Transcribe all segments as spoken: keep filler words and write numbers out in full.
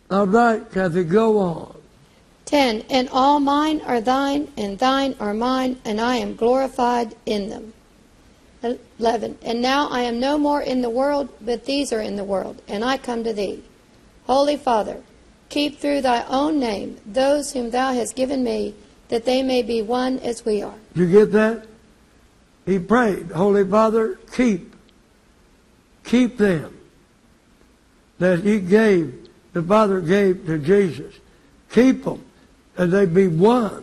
All right, Kathy, go on. ten. And all mine are thine, and thine are mine, and I am glorified in them. eleven. And now I am no more in the world, but these are in the world, and I come to thee. Holy Father, keep through thy own name those whom thou hast given me, that they may be one as we are. Did you get that? He prayed, Holy Father, keep, keep them that he gave, the Father gave to Jesus. Keep them, and they be one,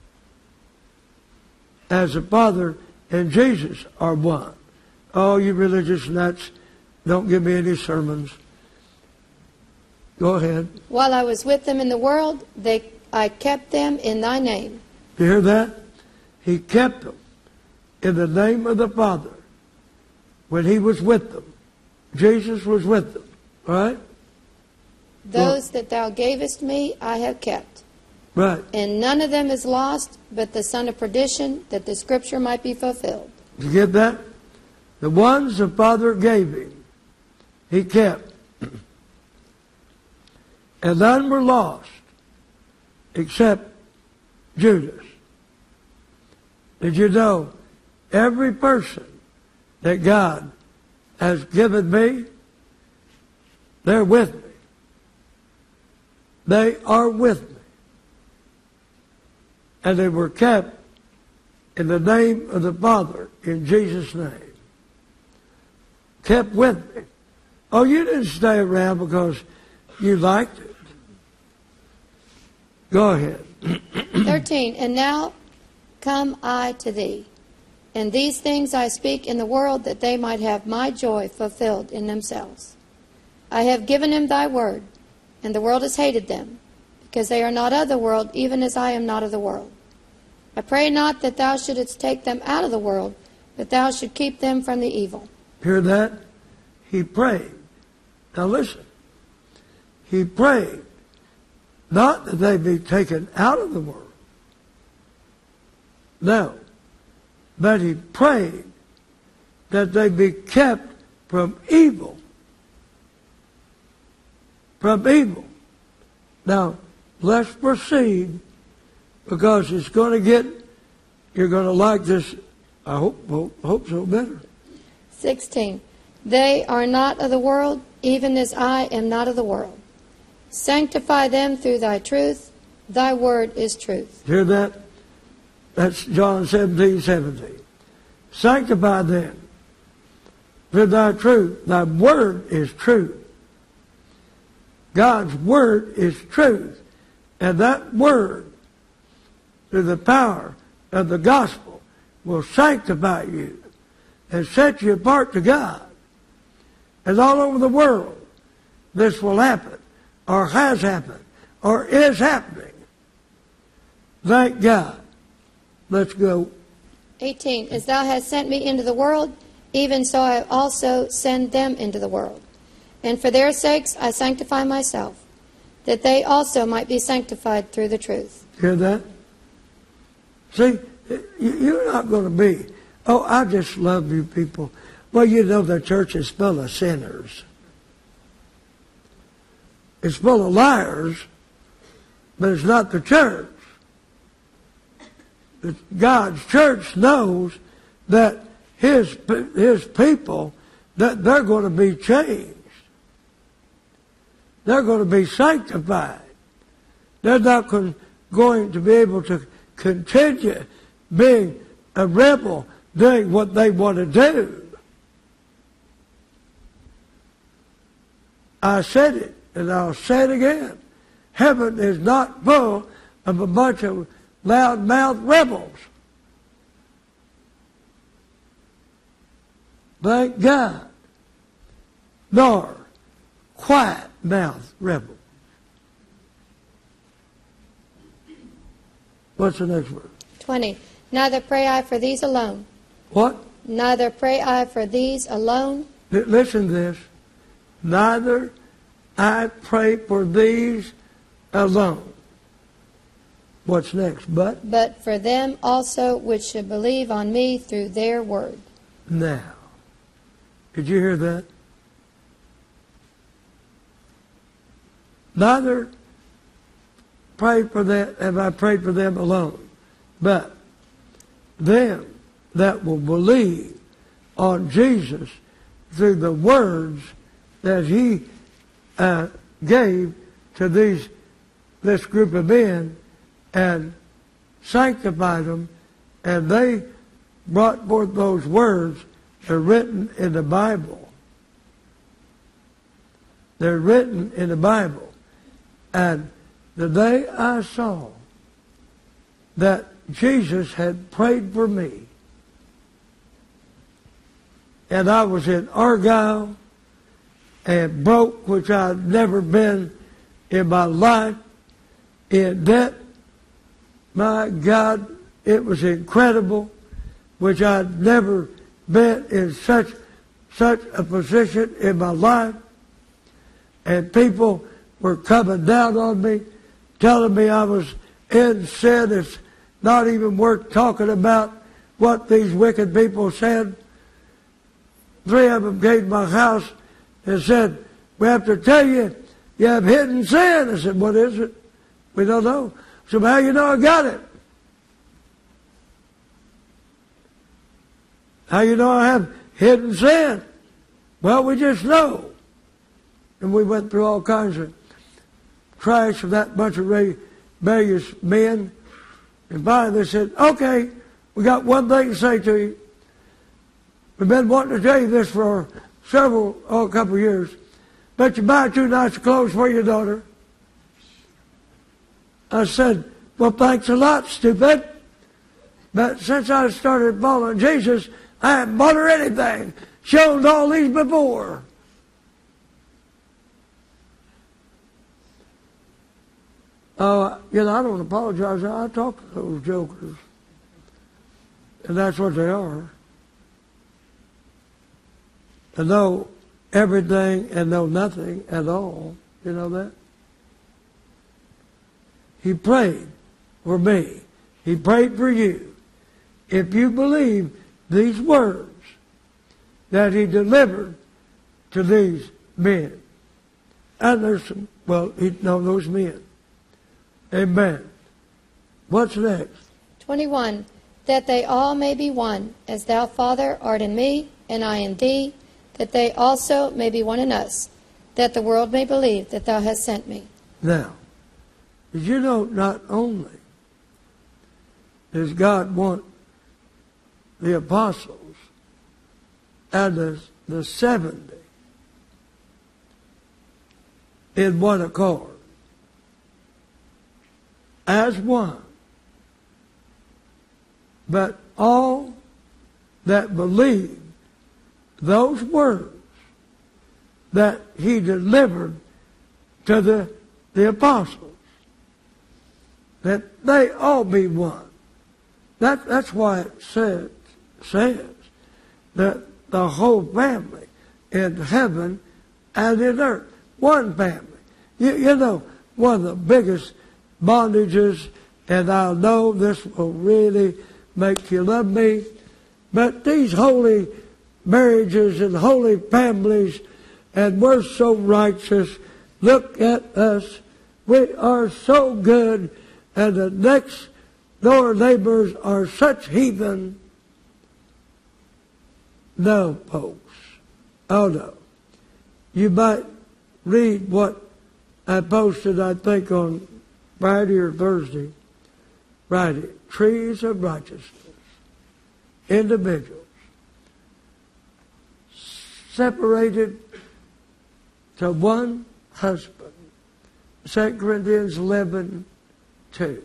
as the Father and Jesus are one. Oh, you religious nuts, don't give me any sermons. Go ahead. While I was with them in the world, they I kept them in thy name. You hear that? He kept them in the name of the Father when he was with them. Jesus was with them, right? Those well, that thou gavest me I have kept. Right. And none of them is lost, but the son of perdition, that the scripture might be fulfilled. Did you get that? The ones the Father gave him, he kept. And none were lost, except Judas. Did you know, every person that God has given me, they're with me. They are with me. And they were kept in the name of the Father, in Jesus' name. Kept with me. Oh, you didn't stay around because you liked it. Go ahead. thirteen. And now come I to thee, and these things I speak in the world, that they might have my joy fulfilled in themselves. I have given them thy word, and the world has hated them, because they are not of the world, even as I am not of the world. I pray not that thou shouldest take them out of the world, but thou should keep them from the evil. Hear that? He prayed. Now listen. He prayed not that they be taken out of the world. No. But he prayed that they be kept from evil. From evil. Now, let's proceed, because it's going to get, you're going to like this, I hope, hope, hope so, better. sixteen. They are not of the world, even as I am not of the world. Sanctify them through thy truth. Thy word is truth. Hear that? That's John seventeen, seventeen. Sanctify them through thy truth. Thy word is truth. God's word is truth. And that word, through the power of the gospel, will sanctify you and set you apart to God. And all over the world, this will happen, or has happened, or is happening. Thank God. Let's go. eighteen. As thou hast sent me into the world, even so I also send them into the world. And for their sakes I sanctify myself, that they also might be sanctified through the truth. Hear that? See, you're not going to be, oh, I just love you people. Well, you know the church is full of sinners. It's full of liars, but it's not the church. God's church knows that his, his people, that they're going to be changed. They're going to be sanctified. They're not con- going to be able to continue being a rebel, doing what they want to do. I said it, and I'll say it again. Heaven is not full of a bunch of loud-mouthed rebels. Thank God. Nor quiet-mouthed rebels. What's the next word? twenty. Neither pray I for these alone. What? Neither pray I for these alone. L- listen to this. Neither I pray for these alone. What's next? But? But for them also which should believe on me through their word. Now, did you hear that? neither pray for them have I prayed for them alone, but them that will believe on Jesus through the words that he uh, gave to these this group of men and sanctified them, and they brought forth those words. They're written in the Bible. They're written in the Bible. And the day I saw that Jesus had prayed for me, and I was in Argyle and broke, which I'd never been in my life, in debt. My God, it was incredible, which I'd never been in such such a position in my life. And people were coming down on me, telling me I was in sin. It's not even worth talking about what these wicked people said. Three of them came to my house and said, "We have to tell you, you have hidden sin." I said, "What is it?" "We don't know." I said, "Well, how you know I got it?" "How you know I have hidden sin?" "Well, we just know." And we went through all kinds of trash of that bunch of rebellious men. And finally they said, "Okay, we got one thing to say to you. We've been wanting to tell you this for several, oh, a couple of years. Bet you buy two nice clothes for your daughter." I said, "Well, thanks a lot, stupid. But since I started following Jesus, I haven't bought her anything. She owned all these before." Uh, you know, I don't apologize. I talk to those jokers. And that's what they are. To know everything and know nothing at all. You know that? He prayed for me. He prayed for you. If you believe these words that he delivered to these men. And there's some, well, he know those men. Amen. What's next? twenty-one. That they all may be one, as thou, Father, art in me, and I in thee, that they also may be one in us, that the world may believe that thou hast sent me. Now, did you know not only does God want the apostles and the, the seventy in one accord, as one, but all that believe those words that he delivered to the, the apostles, that they all be one. That, that's why it says, says that the whole family in heaven and in earth, one family. You, you know, one of the biggest bondages, and I know this will really make you love me, but these holy marriages and holy families, and we're so righteous. Look at us. We are so good, and the next door neighbors are such heathen. No, folks. Oh, no. You might read what I posted, I think, on Friday or Thursday. Friday. Trees of righteousness. Individuals. Separated to one husband. Second Corinthians eleven two.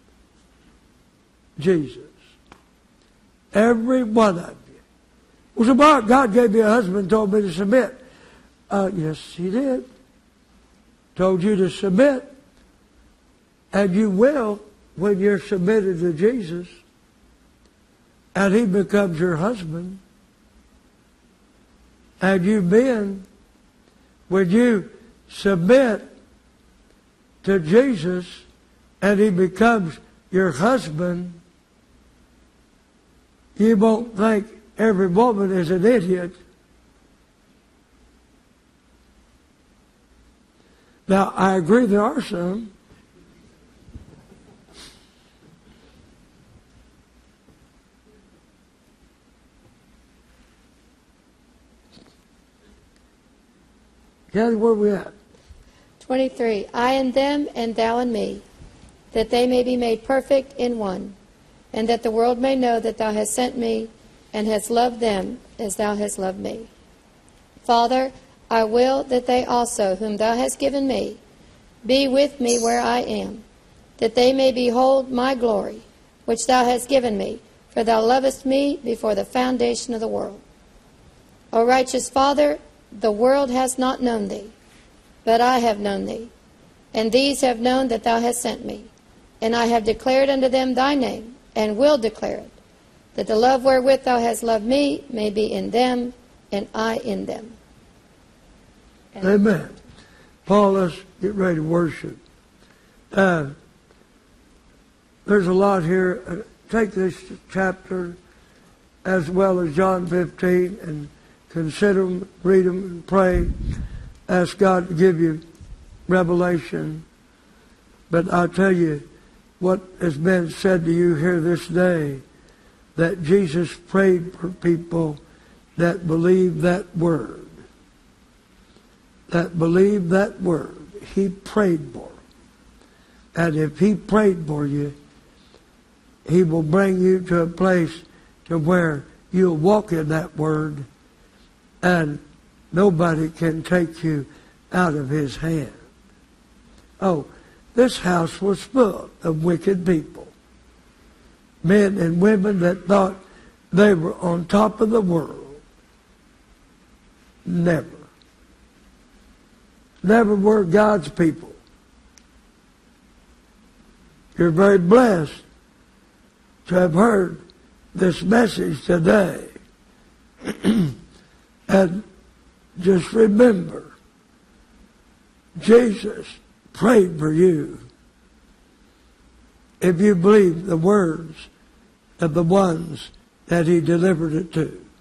Jesus. Every one of you. Well, so Mark, God gave me a husband and told me to submit. Uh, yes, he did. Told you to submit. And you will when you're submitted to Jesus. And he becomes your husband. And you men, when you submit to Jesus and he becomes your husband, you won't think every woman is an idiot. Now, I agree there are some. Kathy, where are we at? twenty-three. I in them, and thou in me, that they may be made perfect in one, and that the world may know that thou hast sent me, and hast loved them as thou hast loved me. Father, I will that they also, whom thou hast given me, be with me where I am, that they may behold my glory, which thou hast given me, for thou lovest me before the foundation of the world. O righteous Father, the world has not known thee, but I have known thee, and these have known that thou hast sent me. And I have declared unto them thy name, and will declare it, that the love wherewith thou hast loved me may be in them, and I in them. And Amen. Paul, let's get ready to worship. Uh, there's a lot here. Uh, take this chapter as well as John fifteen and consider them, read them, and pray. Ask God to give you revelation. But I'll tell you what has been said to you here this day, that Jesus prayed for people that believe that word. That believe that word. He prayed for them. And if He prayed for you, He will bring you to a place to where you'll walk in that word, and nobody can take you out of His hand. Oh, this house was full of wicked people. Men and women that thought they were on top of the world. Never. Never were God's people. You're very blessed to have heard this message today. And just remember, Jesus prayed for you. If you believe the words of the ones that He delivered it to.